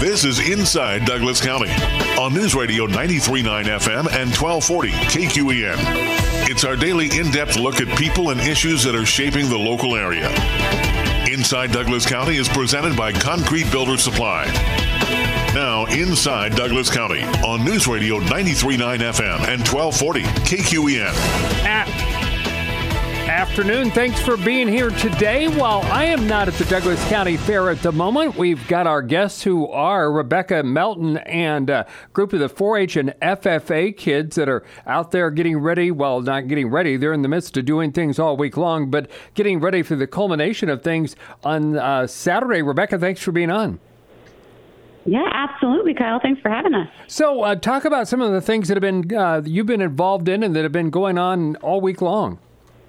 This is Inside Douglas County on News Radio 93.9 FM and 1240 KQEN. It's our daily in-depth look at people and issues that are shaping the local area. Inside Douglas County is presented by Concrete Builder Supply. Now, Inside Douglas County on News Radio 93.9 FM and 1240 KQEN. Afternoon. Thanks for being here today. While I am not at the Douglas County Fair at the moment, we've got our guests who are Rebecca Melton and a group of the 4-H and FFA kids that are out there getting ready. Well, not getting ready. They're in the midst of doing things all week long, but getting ready for the culmination of things on Saturday. Rebecca, thanks for being on. Yeah, absolutely, Kyle. Thanks for having us. So talk about some of the things that have been you've been involved in and that have been going on all week long.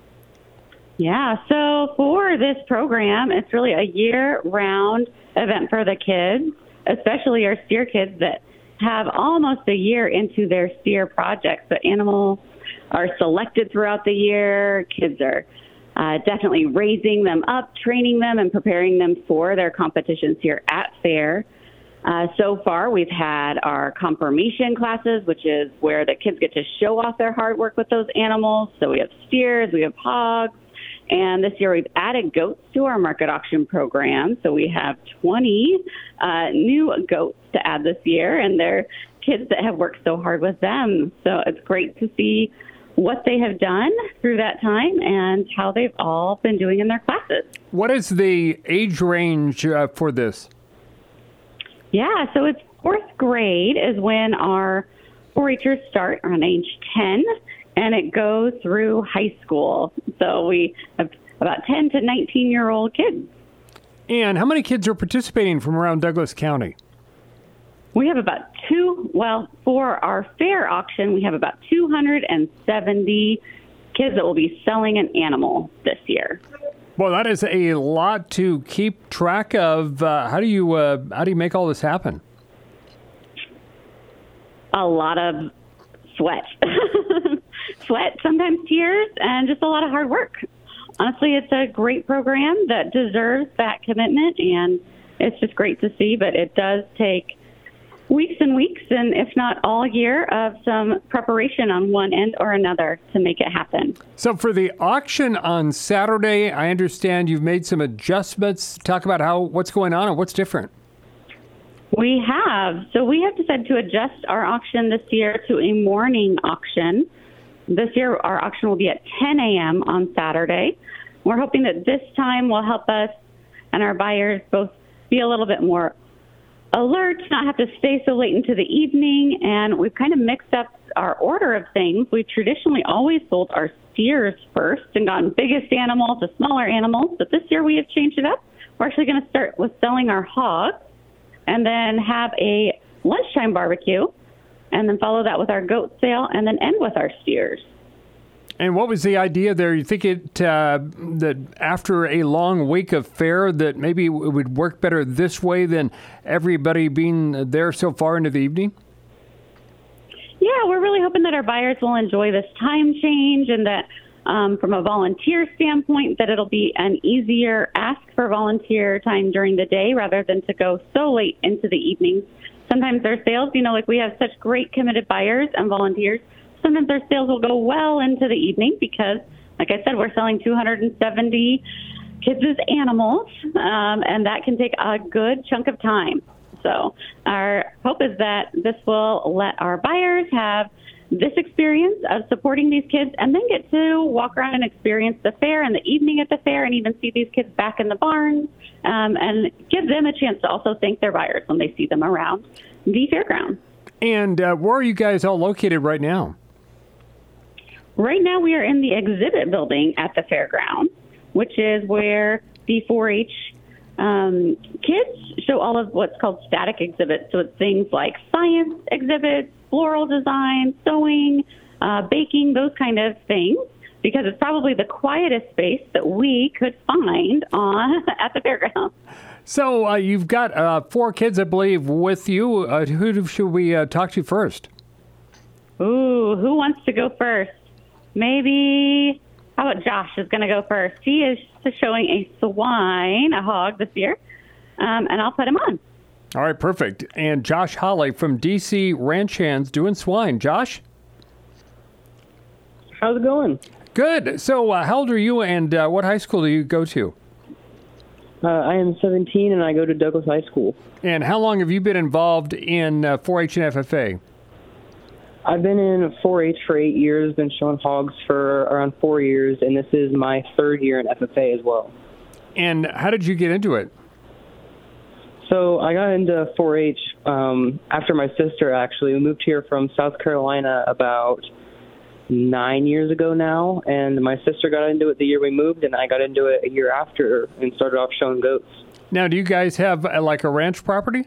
Yeah, so for this program, it's really a year-round event for the kids, especially our steer kids that have almost a year into their steer projects. The animals are selected throughout the year. Kids are definitely raising them up, training them, and preparing them for their competitions here at Fair. So far, we've had our confirmation classes, which is where the kids get to show off their hard work with those animals. So we have steers, we have hogs. And this year we've added goats to our market auction program. So we have 20 new goats to add this year, and they're kids that have worked so hard with them. So it's great to see what they have done through that time and how they've all been doing in their classes. What is the age range for this? Yeah, so it's fourth grade is when our 4-Hers start on age 10. And it goes through high school. So we have about 10 to 19-year-old kids. And how many kids are participating from around Douglas County? We have about for our fair auction, we have about 270 kids that will be selling an animal this year. Well, that is a lot to keep track of. How do you make all this happen? A lot of sweat. Sweat, sometimes tears, and just a lot of hard work. Honestly, it's a great program that deserves that commitment, and it's just great to see, but it does take weeks and weeks, and if not all year, of some preparation on one end or another to make it happen. So for the auction on Saturday, I understand you've made some adjustments. Talk about what's going on and what's different. We have. So we have decided to adjust our auction this year to a morning auction. This year, our auction will be at 10 a.m. on Saturday. We're hoping that this time will help us and our buyers both be a little bit more alert, not have to stay so late into the evening. And we've kind of mixed up our order of things. We've traditionally always sold our steers first and gotten biggest animals to smaller animals. But this year, we have changed it up. We're actually going to start with selling our hogs and then have a lunchtime barbecue, and then follow that with our goat sale, and then end with our steers. And what was the idea there? You think that after a long week of fair, that maybe it would work better this way than everybody being there so far into the evening? Yeah, we're really hoping that our buyers will enjoy this time change, and that from a volunteer standpoint, that it'll be an easier ask for volunteer time during the day rather than to go so late into the evening. Sometimes their sales, like we have such great committed buyers and volunteers, sometimes their sales will go well into the evening because, like I said, we're selling 270 kids' animals, and that can take a good chunk of time. So our hope is that this will let our buyers have this experience of supporting these kids and then get to walk around and experience the fair and the evening at the fair and even see these kids back in the barns, and give them a chance to also thank their buyers when they see them around the fairground. And where are you guys all located right now? Right now we are in the exhibit building at the fairground, which is where the 4-H kids show all of what's called static exhibits. So it's things like science exhibits, floral design, sewing, baking, those kind of things, because it's probably the quietest space that we could find at the fairground. So you've got 4 kids, I believe, with you. Who should we talk to first? Ooh, who wants to go first? Maybe, how about Josh is going to go first? He is showing a swine, a hog this year, and I'll put him on. All right, perfect. And Josh Holly from DC Ranch Hands doing swine. Josh? How's it going? Good. So how old are you, and what high school do you go to? I am 17, and I go to Douglas High School. And how long have you been involved in 4-H and FFA? I've been in 4-H for 8 years, been showing hogs for around 4 years, and this is my third year in FFA as well. And how did you get into it? So I got into 4-H after my sister, actually. We moved here from South Carolina about 9 years ago now, and my sister got into it the year we moved, and I got into it a year after and started off showing goats. Now, do you guys have like a ranch property?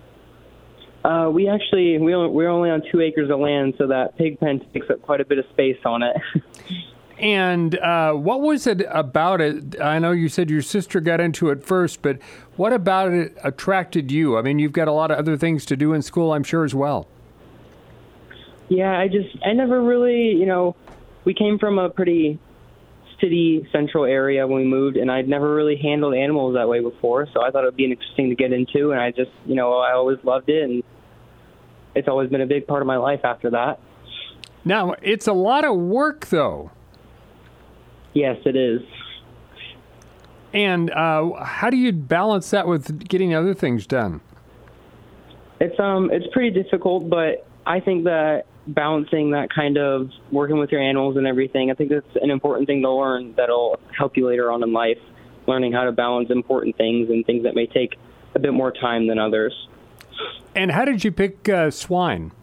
We're only on 2 acres of land, so that pig pen takes up quite a bit of space on it. And what was it about it? I know you said your sister got into it first, but what about it attracted you? I mean, you've got a lot of other things to do in school, I'm sure, as well. Yeah, I never really, we came from a pretty city central area when we moved, and I'd never really handled animals that way before, so I thought it would be interesting to get into, and I just, I always loved it, and it's always been a big part of my life after that. Now, it's a lot of work, though. Yes, it is. And how do you balance that with getting other things done? It's pretty difficult, but I think that balancing that kind of working with your animals and everything, I think that's an important thing to learn that'll help you later on in life, learning how to balance important things and things that may take a bit more time than others. And how did you pick swine?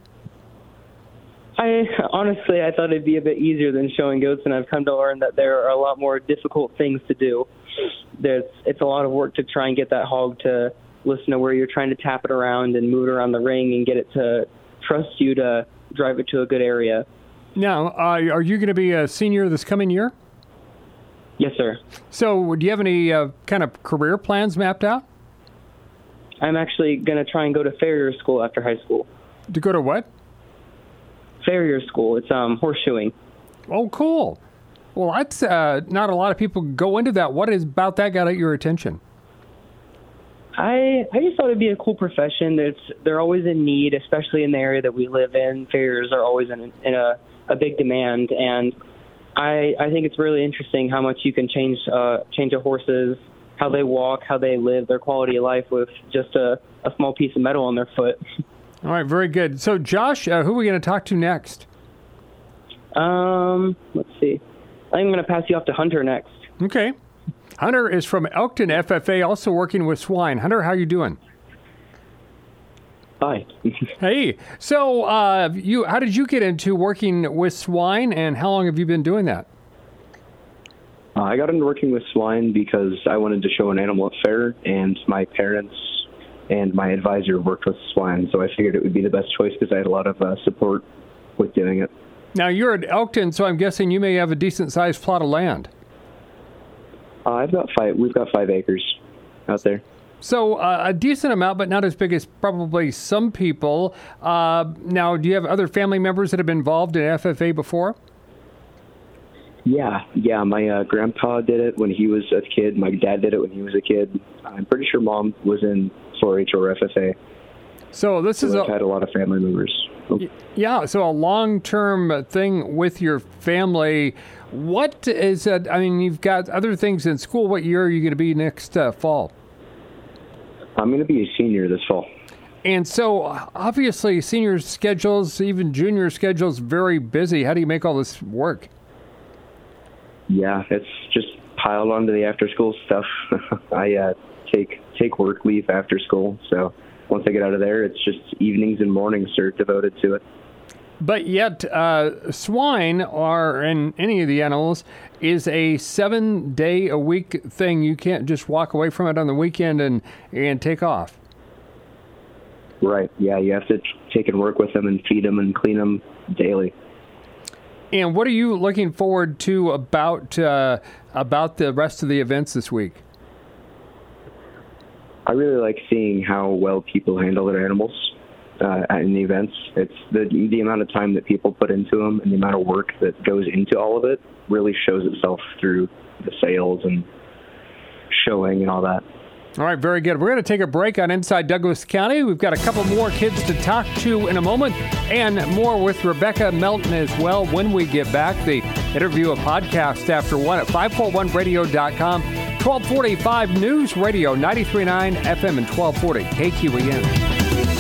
I thought it'd be a bit easier than showing goats, and I've come to learn that there are a lot more difficult things to do. It's a lot of work to try and get that hog to listen to where you're trying to tap it around and move it around the ring and get it to trust you to drive it to a good area. Now, are you going to be a senior this coming year? Yes, sir. So do you have any kind of career plans mapped out? I'm actually going to try and go to farrier school after high school. To go to what? Farrier school. It's horseshoing. Oh, cool. Well, that's not a lot of people go into that. What is about that got your attention? I just thought it'd be a cool profession. They're always in need, especially in the area that we live in. Farriers are always in a big demand, and I think it's really interesting how much you can change a horse's, how they walk, how they live, their quality of life with just a small piece of metal on their foot. All right, very good. So, Josh, who are we going to talk to next? Let's see. I'm going to pass you off to Hunter next. Okay. Hunter is from Elkton FFA, also working with swine. Hunter, how you doing? Hi. Hey. So, how did you get into working with swine, and how long have you been doing that? I got into working with swine because I wanted to show an animal at fair, and my parents and my advisor worked with swine, so I figured it would be the best choice because I had a lot of support with doing it. Now, you're at Elkton, so I'm guessing you may have a decent-sized plot of land. We've got 5 acres out there. So a decent amount, but not as big as probably some people. Now, do you have other family members that have been involved in FFA before? Yeah. My grandpa did it when he was a kid. My dad did it when he was a kid. I'm pretty sure Mom was in 4-H or FFA. So I've had a lot of family members. Yeah, so a long-term thing with your family. What is it? I mean, you've got other things in school. What year are you going to be next fall? I'm going to be a senior this fall. And so, obviously, senior schedules, even junior schedules, very busy. How do you make all this work? Yeah, it's just piled onto the after-school stuff. I take work leave after school, so once I get out of there, it's just evenings and mornings are devoted to it. But yet, swine, or in any of the animals, is a 7-day-a-week thing. You can't just walk away from it on the weekend and take off. Right. Yeah, you have to take and work with them and feed them and clean them daily. And what are you looking forward to about the rest of the events this week? I really like seeing how well people handle their animals in the events. It's the amount of time that people put into them and the amount of work that goes into all of it really shows itself through the sales and showing and all that. All right, very good. We're going to take a break on Inside Douglas County. We've got a couple more kids to talk to in a moment, and more with Rebecca Melton as well when we get back. The interview, a podcast after 1 at 541radio.com, 1245 News Radio, 93.9 FM and 1240 KQEN.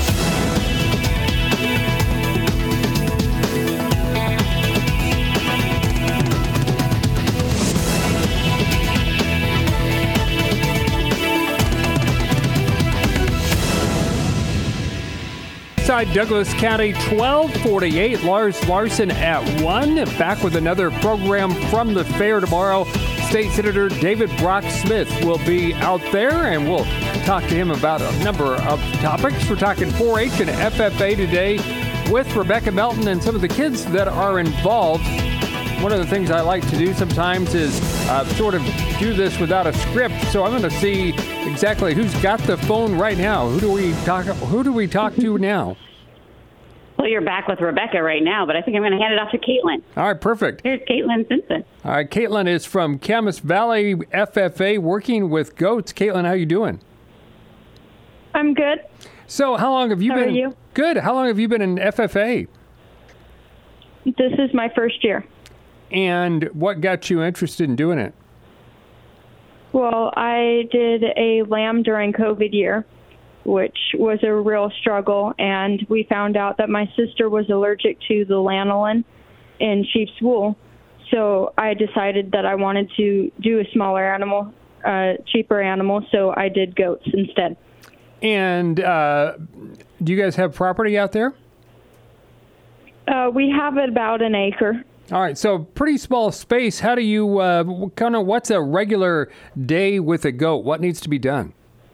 Inside Douglas County, 1248. Lars Larson at 1. Back with another program from the fair tomorrow. State Senator David Brock Smith will be out there, and we'll talk to him about a number of topics. We're talking 4-H and FFA today with Rebecca Melton and some of the kids that are involved. One of the things I like to do sometimes is sort of do this without a script. So I'm going to see exactly who's got the phone right now. Who do we talk to now? Well, you're back with Rebecca right now, but I think I'm going to hand it off to Caitlin. All right, perfect. Here's Caitlin Simpson. All right, Caitlin is from Camas Valley FFA, working with goats. Caitlin, how you doing? I'm good. So how long have you been? How are you? Good. How long have you been in FFA? This is my first year. And what got you interested in doing it? Well, I did a lamb during COVID year, which was a real struggle, and we found out that my sister was allergic to the lanolin in sheep's wool. So I decided that I wanted to do a smaller animal, cheaper animal, so I did goats instead. And do you guys have property out there? We have about an acre. All right, so pretty small space. How do you, what's a regular day with a goat? What needs to be done?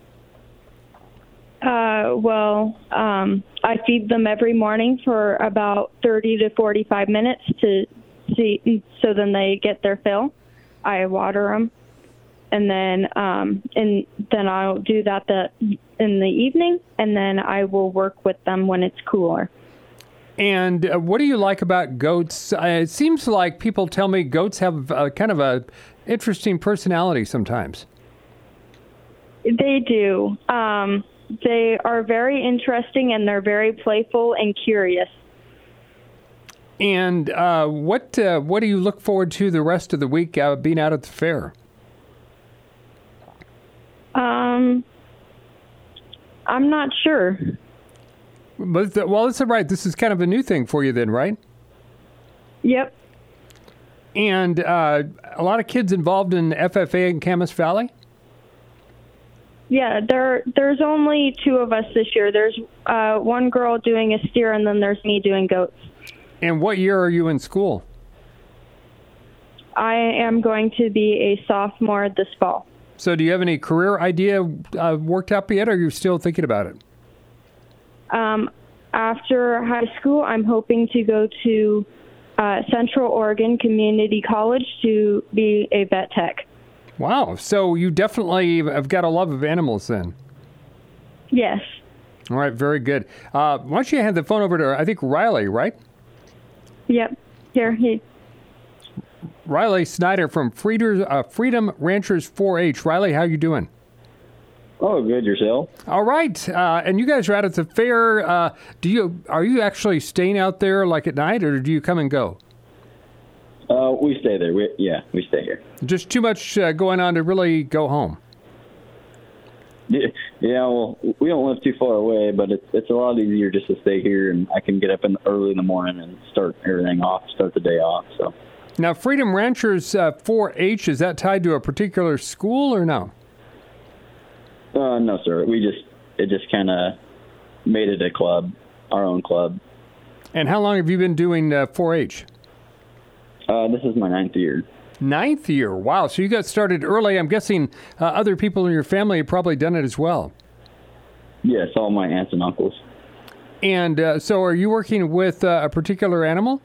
I feed them every morning for about 30 to 45 minutes to see, so then they get their fill. I water them, and then I'll do that in the evening, and then I will work with them when it's cooler. And what do you like about goats? It seems like people tell me goats have kind of a interesting personality sometimes. They do. They are very interesting, and they're very playful and curious. And what do you look forward to the rest of the week being out at the fair? I'm not sure. But that's right. This is kind of a new thing for you then, right? Yep. And a lot of kids involved in FFA in Camas Valley? Yeah, there's only 2 of us this year. There's one girl doing a steer, and then there's me doing goats. And what year are you in school? I am going to be a sophomore this fall. So do you have any career idea worked up yet, or are you still thinking about it? After high school, I'm hoping to go to Central Oregon Community College to be a vet tech. Wow. So you definitely have got a love of animals then. Yes. All right. Very good. Why don't you hand the phone over to, I think, Riley, right? Yep. Here. Riley Snyder from Freedom Ranchers 4-H. Riley, how you doing? Oh, good. Yourself? All right. And you guys are out at the fair. Are you actually staying out there like at night, or do you come and go? We stay there. We stay here. Just too much going on to really go home. Yeah, well, we don't live too far away, but it's a lot easier just to stay here, and I can get up early in the morning and start the day off. So now, Freedom Ranchers 4-H, is that tied to a particular school or no? No, sir. It just kind of made it a club, our own club. And how long have you been doing 4-H? This is my 9th year. 9th year. Wow. So you got started early. I'm guessing other people in your family have probably done it as well. Yes, all my aunts and uncles. And so are you working with a particular animal?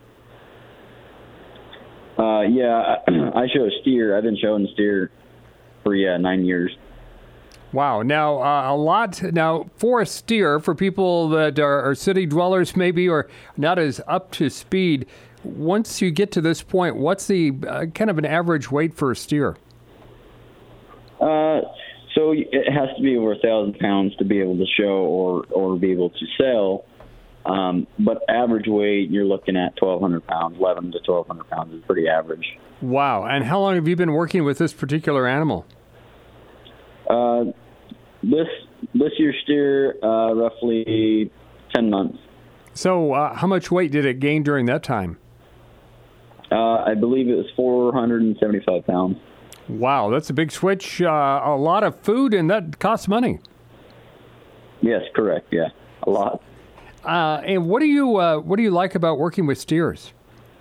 Yeah, I show a steer. I've been showing steer for 9 years. Wow. Now, a lot. Now, for a steer, for people that are city dwellers maybe or not as up to speed, once you get to this point, what's the kind of an average weight for a steer? So So it has to be over 1,000 pounds to be able to show or be able to sell. But average weight, you're looking at 1,200 pounds. 1,100 to 1,200 pounds is pretty average. Wow. And how long have you been working with this particular animal? This year's steer, roughly 10 months. So how much weight did it gain during that time? I believe it was 475 pounds. Wow, that's a big switch. A lot of food, and that costs money. Yes, correct. Yeah, a lot. And what do you like about working with steers?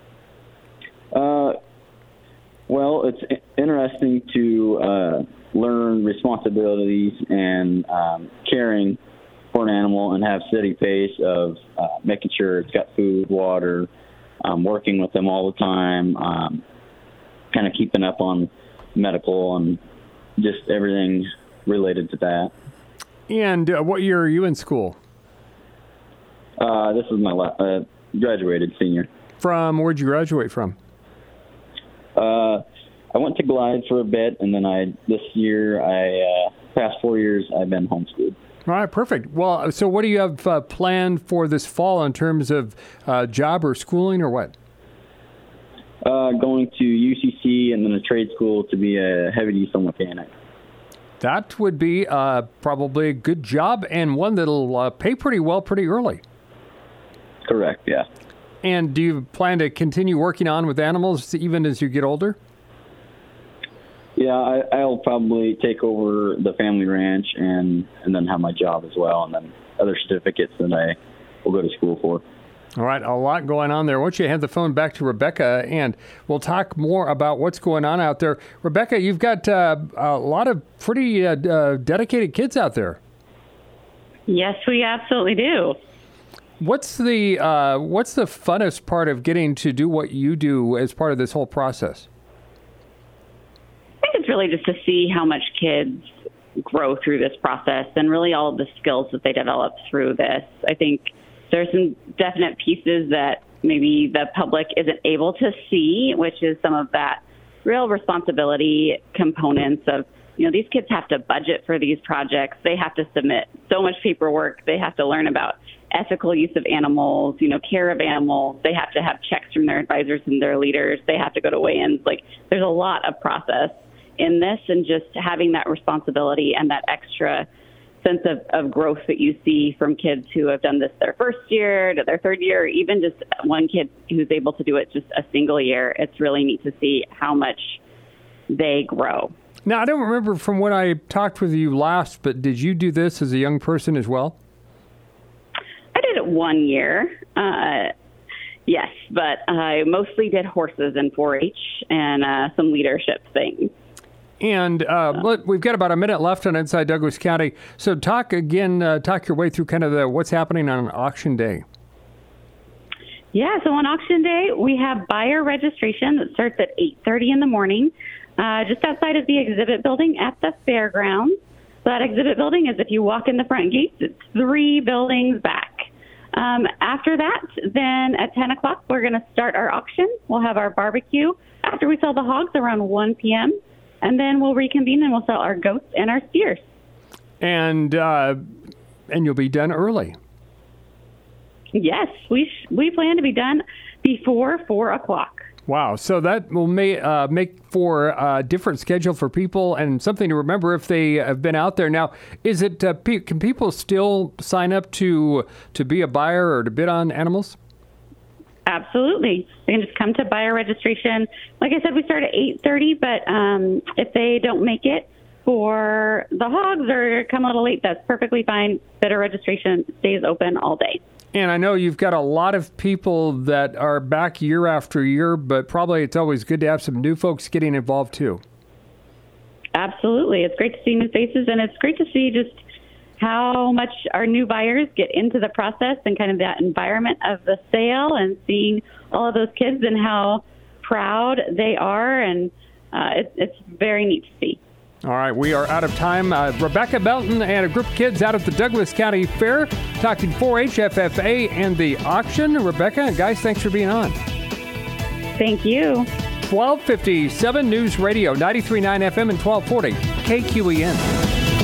Well, it's interesting to learn responsibilities and caring for an animal and have steady pace of making sure it's got food, water, working with them all the time, kind of keeping up on medical and just everything related to that. And what year are you in school? This is my graduated senior. From where'd you graduate from? I went to Glide for a bit, and then this year, past 4 years, I've been homeschooled. All right, perfect. Well, so what do you have planned for this fall in terms of job or schooling or what? Going to UCC and then a trade school to be a heavy diesel mechanic. That would be probably a good job and one that'll pay pretty well pretty early. Correct, yeah. And do you plan to continue working on with animals even as you get older? Yeah, I'll probably take over the family ranch and then have my job as well, and then other certificates that I will go to school for. All right, a lot going on there. Why don't you hand the phone back to Rebecca, and we'll talk more about what's going on out there. Rebecca, you've got a lot of pretty dedicated kids out there. Yes, we absolutely do. What's the funnest part of getting to do what you do as part of this whole process? I think it's really just to see how much kids grow through this process and really all of the skills that they develop through this. I think there's some definite pieces that maybe the public isn't able to see, which is some of that real responsibility components of, these kids have to budget for these projects. They have to submit so much paperwork. They have to learn about ethical use of animals, care of animals. They have to have checks from their advisors and their leaders. They have to go to weigh-ins. There's a lot of process in this, and just having that responsibility and that extra sense of growth that you see from kids who have done this their first year to their third year, or even just one kid who's able to do it just a single year. It's really neat to see how much they grow. Now, I don't remember from when I talked with you last, but did you do this as a young person as well? I did it 1 year, yes, but I mostly did horses and 4-H and some leadership things. And we've got about a minute left on Inside Douglas County. So talk your way through kind of what's happening on auction day. Yeah, so on auction day, we have buyer registration that starts at 8:30 in the morning, just outside of the exhibit building at the fairgrounds. So that exhibit building is, if you walk in the front gates, it's 3 buildings back. After that, then at 10 o'clock, we're going to start our auction. We'll have our barbecue after we sell the hogs around 1 p.m., and then we'll reconvene and we'll sell our goats and our steers. And you'll be done early. Yes, we plan to be done before 4 o'clock. Wow, so that will make for a different schedule for people and something to remember if they have been out there. Now, is it can people still sign up to be a buyer or to bid on animals? Absolutely. They can just come to buyer registration. Like I said, we start at 8:30, but if they don't make it for the hogs or come a little late, that's perfectly fine. Bidder registration stays open all day. And I know you've got a lot of people that are back year after year, but probably it's always good to have some new folks getting involved too. Absolutely. It's great to see new faces, and it's great to see just how much our new buyers get into the process and kind of that environment of the sale, and seeing all of those kids and how proud they are. And it's very neat to see. All right, we are out of time. Rebecca Melton and a group of kids out at the Douglas County Fair talking 4-H, FFA, and the auction. Rebecca, guys, thanks for being on. Thank you. 1257 News Radio, 93.9 FM and 1240 KQEN.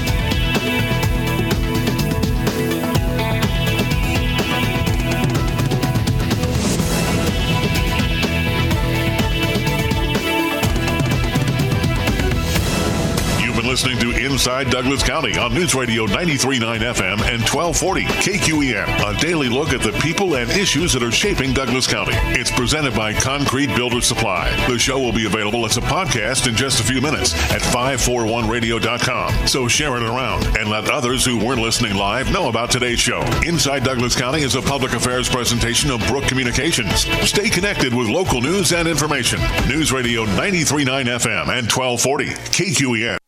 been listening to Inside Douglas County on News Radio 93.9 FM and 1240 KQEN, a daily look at the people and issues that are shaping Douglas County. It's presented by Concrete Builder Supply. The show will be available as a podcast in just a few minutes at 541radio.com. So share it around and let others who weren't listening live know about today's show. Inside Douglas County is a public affairs presentation of Brook Communications. Stay connected with local news and information. News Radio 93.9 FM and 1240 KQEN.